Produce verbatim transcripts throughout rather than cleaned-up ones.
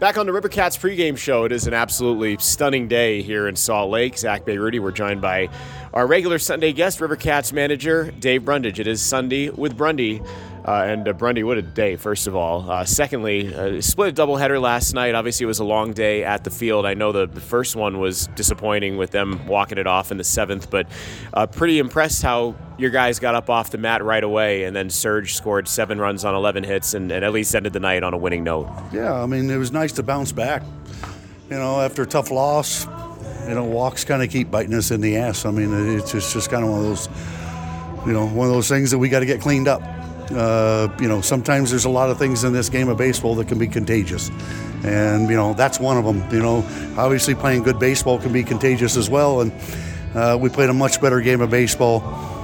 Back on the River Cats pregame show, it is an absolutely stunning day here in Salt Lake. Zach Bayruti, we're joined by our regular Sunday guest, River Cats manager Dave Brundage. It is Sunday with Brundy. Uh, and uh, Brundy, what a day, first of all. Uh, secondly, uh, split a doubleheader last night. Obviously, it was a long day at the field. I know the, the first one was disappointing with them walking it off in the seventh, but uh, pretty impressed how your guys got up off the mat right away, and then Serge scored seven runs on eleven hits and, and at least ended the night on a winning note. Yeah, I mean, it was nice to bounce back. You know, after a tough loss, you know, walks kind of keep biting us in the ass. I mean, it's just, just kind of one of those, you know, one of those things that we got to get cleaned up. Uh, you know, sometimes there's a lot of things in this game of baseball that can be contagious. And, you know, that's one of them. You know, obviously playing good baseball can be contagious as well. And uh, we played a much better game of baseball.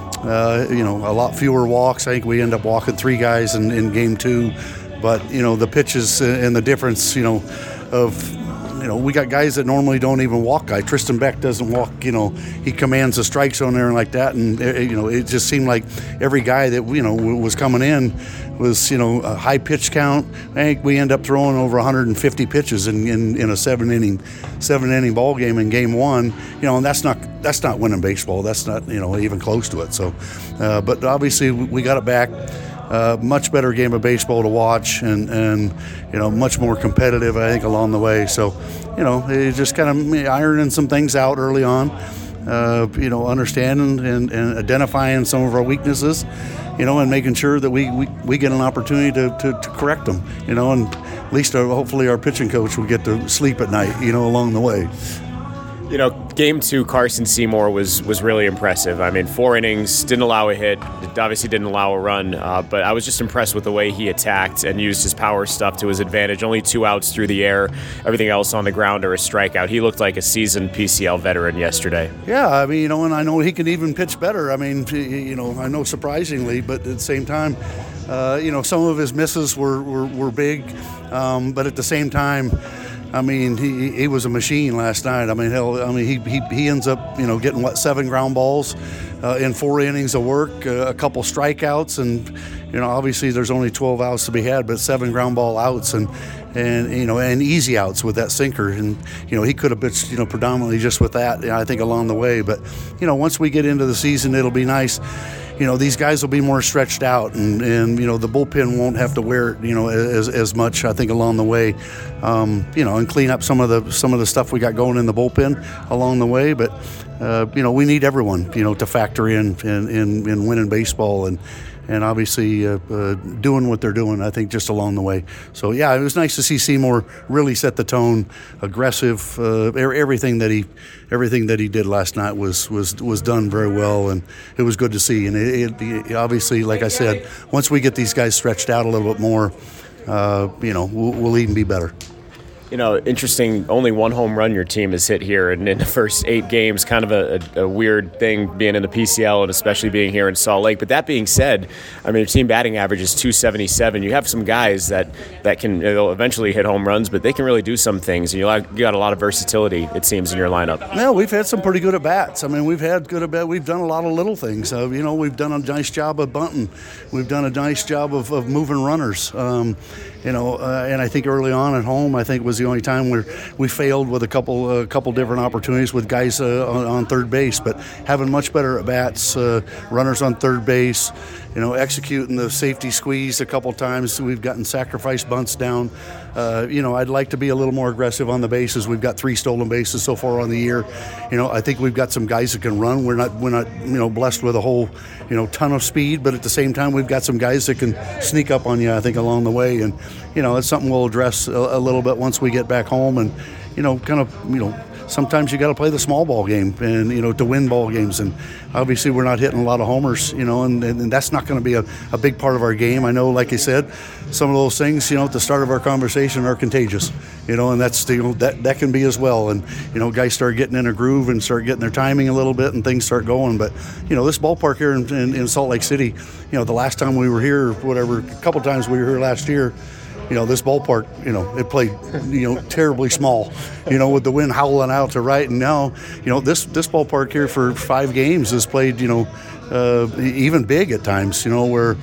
Uh, you know, a lot fewer walks. I think we end up walking three guys in, in game two. But, you know, the pitches and the difference, you know, of, you know, we got guys that normally don't even walk guy. Tristan Beck doesn't walk, you know, he commands the strike zone there and like that. And, you know, it just seemed like every guy that, you know, was coming in was, you know, a high pitch count. I think we end up throwing over one hundred fifty pitches in, in, in a seven inning, seven inning ball game in game one. You know, and that's not, that's not winning baseball. That's not, you know, even close to it. So, uh, but obviously we got it back. Uh, much better game of baseball to watch, and, and you know, much more competitive, I think, along the way. So, you know, it just kind of ironing some things out early on, uh, you know, understanding and, and identifying some of our weaknesses, you know, and making sure that we, we, we get an opportunity to, to, to correct them, you know, and at least our, hopefully our pitching coach will get to sleep at night, you know, along the way. You know, game two, Carson Seymour was was really impressive. I mean, four innings, didn't allow a hit, obviously didn't allow a run, uh, but I was just impressed with the way he attacked and used his power stuff to his advantage. Only two outs through the air, everything else on the ground or a strikeout. He looked like a seasoned P C L veteran yesterday. Yeah, I mean, you know, and I know he can even pitch better. I mean, you know, I know surprisingly, but at the same time, uh, you know, some of his misses were, were, were big, um, but at the same time, I mean, he he was a machine last night. I mean, hell, I mean, he he, he ends up, you know, getting, what, seven ground balls uh, in four innings of work, uh, a couple strikeouts, and, you know, obviously there's only twelve outs to be had, but seven ground ball outs and, and you know, and easy outs with that sinker. And, you know, he could have pitched, you know, predominantly just with that, you know, I think, along the way. But, you know, once we get into the season, it'll be nice. You know, these guys will be more stretched out, and, and you know, the bullpen won't have to wear it, you know, as as much, I think, along the way, um, you know, and clean up some of the some of the stuff we got going in the bullpen along the way. But, uh, you know, we need everyone, you know, to factor in in, in, in winning baseball and and obviously uh, uh, doing what they're doing, I think, just along the way. So, yeah, it was nice to see Seymour really set the tone, aggressive. Uh, everything that he everything that he did last night was was was done very well, and it was good to see. And it, it, obviously, like I said, once we get these guys stretched out a little bit more, uh, you know, we'll, we'll even be better. You know, interesting, only one home run your team has hit here and in the first eight games, kind of a, a, a weird thing being in the P C L and especially being here in Salt Lake. But that being said, I mean, your team batting average is two seventy-seven. You have some guys that, that can they'll eventually hit home runs, but they can really do some things. And you, you got a lot of versatility, it seems, in your lineup. Yeah, we've had some pretty good at-bats. I mean, we've had good at-bats. We've done a lot of little things. Uh, you know, we've done a nice job of bunting. We've done a nice job of, of moving runners. Um, you know, uh, and I think early on at home, I think was the only time where we failed with a couple a uh, couple different opportunities with guys uh, on, on third base, but having much better at bats, uh, runners on third base, you know, executing the safety squeeze a couple times. We've gotten sacrifice bunts down. Uh, you know, I'd like to be a little more aggressive on the bases. We've got three stolen bases so far on the year. You know, I think we've got some guys that can run. We're not we're not you know blessed with a whole you know ton of speed, but at the same time we've got some guys that can sneak up on you, I think, along the way. And you know, it's something we'll address a, a little bit once we get back home. And you know, kind of you know. Sometimes you got to play the small ball game, and you know, to win ball games. And obviously, we're not hitting a lot of homers, you know, and, and that's not going to be a, a big part of our game. I know, like I said, some of those things, you know, at the start of our conversation are contagious, you know, and that's you know that that can be as well. And you know, guys start getting in a groove and start getting their timing a little bit, and things start going. But you know, this ballpark here in, in, in Salt Lake City, you know, the last time we were here, whatever, a couple times we were here last year. You know, this ballpark, you know, it played, you know, terribly small, you know, with the wind howling out to right. And now, you know, this this ballpark here for five games has played, you know, uh, even big at times, you know, where,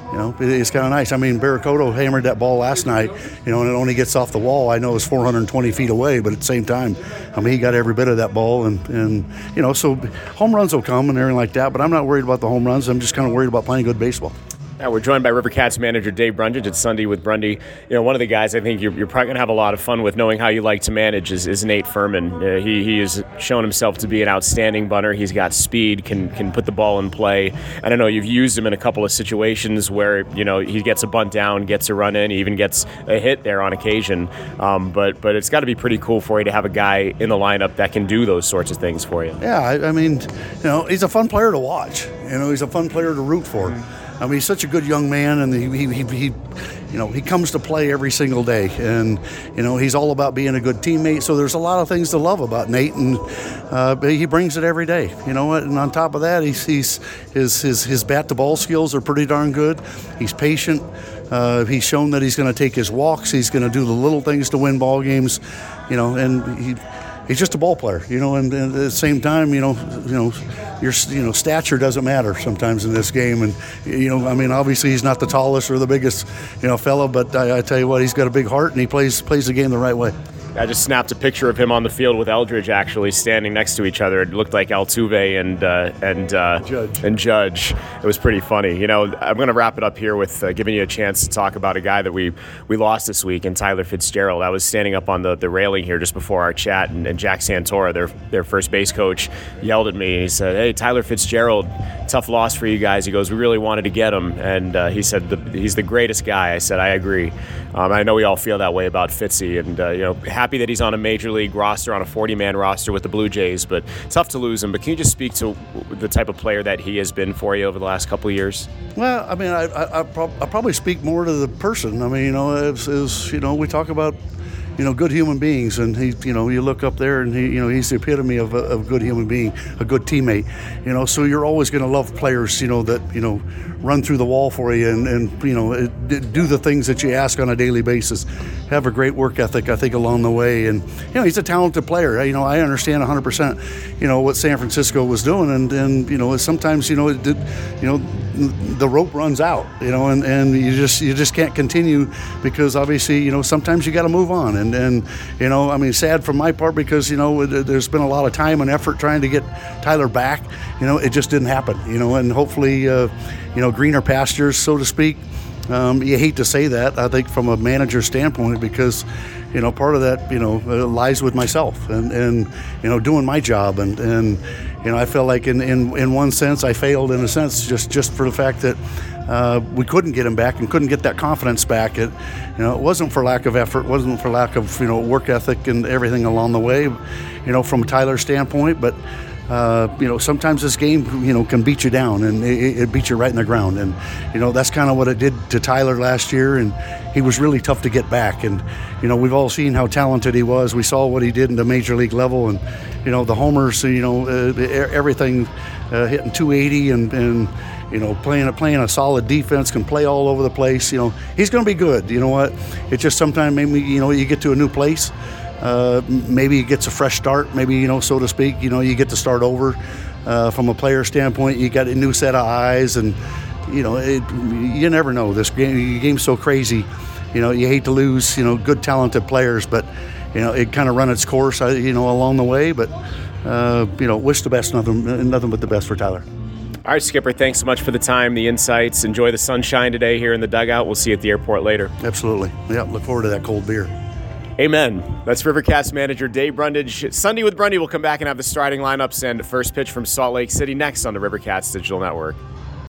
You know, it, it's kind of nice. I mean, Barracoto hammered that ball last night, you know, and it only gets off the wall. I know it's four hundred twenty feet away, but at the same time, I mean, he got every bit of that ball. And, and you know, so home runs will come and everything like that, but I'm not worried about the home runs. I'm just kind of worried about playing good baseball. Now we're joined by River Cats manager Dave Brundage. It's Sunday with Brundy. You know, one of the guys I think you're, you're probably going to have a lot of fun with, knowing how you like to manage, is, is Nate Furman. Uh, he he has shown himself to be an outstanding bunter. He's got speed, can can put the ball in play. And I know you've used him in a couple of situations where, you know, he gets a bunt down, gets a run in, he even gets a hit there on occasion. Um, but but it's got to be pretty cool for you to have a guy in the lineup that can do those sorts of things for you. Yeah, I, I mean, you know, he's a fun player to watch. You know, he's a fun player to root for. I mean, he's such a good young man, and he, he, he, you know, he comes to play every single day, and you know, he's all about being a good teammate. So there's a lot of things to love about Nate, and uh, he brings it every day. You know what? And on top of that, he's, he's his his his bat to ball skills are pretty darn good. He's patient. Uh, he's shown that he's going to take his walks. He's going to do the little things to win ball games. You know, and he. He's just a ball player, you know, and, and at the same time, you know, you know, your you know stature doesn't matter sometimes in this game, and you know, I mean, obviously he's not the tallest or the biggest, you know, fella, but I, I tell you what, he's got a big heart and he plays plays the game the right way. I just snapped a picture of him on the field with Eldridge, actually standing next to each other. It looked like Altuve and uh, and uh, Judge. and Judge. It was pretty funny. You know, I'm going to wrap it up here with uh, giving you a chance to talk about a guy that we we lost this week, and Tyler Fitzgerald. I was standing up on the, the railing here just before our chat, and, and Jack Santora, their their first base coach, yelled at me. He said, "Hey, Tyler Fitzgerald, tough loss for you guys." He goes, "We really wanted to get him," and uh, he said, the, "He's the greatest guy." I said, "I agree." Um, I know we all feel that way about Fitzy, and uh, you know, happy that he's on a major league roster, on a forty-man roster with the Blue Jays, but tough to lose him. But can you just speak to the type of player that he has been for you over the last couple of years? Well, I mean, I I, I, prob- I probably speak more to the person. I mean, you know, as, as you know, we talk about, you know, good human beings, and he, you know, you look up there, and he, you know, he's the epitome of a of good human being, a good teammate. You know, so you're always going to love players, you know, that you know run through the wall for you, and, and you know do the things that you ask on a daily basis. Have a great work ethic, I think, along the way, and you know, he's a talented player. You know, I understand one hundred percent, you know, what San Francisco was doing, and and you know, sometimes you know, it did, you know, the rope runs out, you know, and, and you just you just can't continue because obviously, you know, sometimes you got to move on. And, and, you know, I mean, sad from my part because, you know, there's been a lot of time and effort trying to get Tyler back. You know, it just didn't happen, you know, and hopefully, uh, you know, greener pastures, so to speak. Um, you hate to say that, I think, from a manager standpoint because, you know, part of that, you know, uh, lies with myself and, and, you know, doing my job. And, and you know, I felt like in, in, in one sense I failed in a sense just, just for the fact that uh, we couldn't get him back and couldn't get that confidence back. It, you know, it wasn't for lack of effort, it wasn't for lack of, you know, work ethic and everything along the way, you know, from Tyler's standpoint. But Uh, you know, sometimes this game, you know, can beat you down, and it, it beats you right in the ground. And, you know, that's kind of what it did to Tyler last year, and he was really tough to get back. And, you know, we've all seen how talented he was. We saw what he did in the major league level, and, you know, the homers, you know, uh, everything uh, hitting two eighty and, and you know, playing, playing a solid defense, can play all over the place. You know, he's going to be good. You know what? It's just sometimes maybe, you know, you get to a new place. Uh, maybe it gets a fresh start, maybe, you know, so to speak, you know, you get to start over uh, from a player standpoint. You got a new set of eyes, and, you know, it, you never know. This game, the game's so crazy, you know, you hate to lose, you know, good, talented players, but, you know, it kind of run its course, you know, along the way. But, uh, you know, wish the best, nothing, nothing but the best for Tyler. All right, Skipper, thanks so much for the time, the insights. Enjoy the sunshine today here in the dugout. We'll see you at the airport later. Absolutely. Yeah, look forward to that cold beer. Amen. That's River Cats manager Dave Brundage. Sunday with Brundy. We'll come back and have the starting lineups and first pitch from Salt Lake City next on the River Cats Digital Network.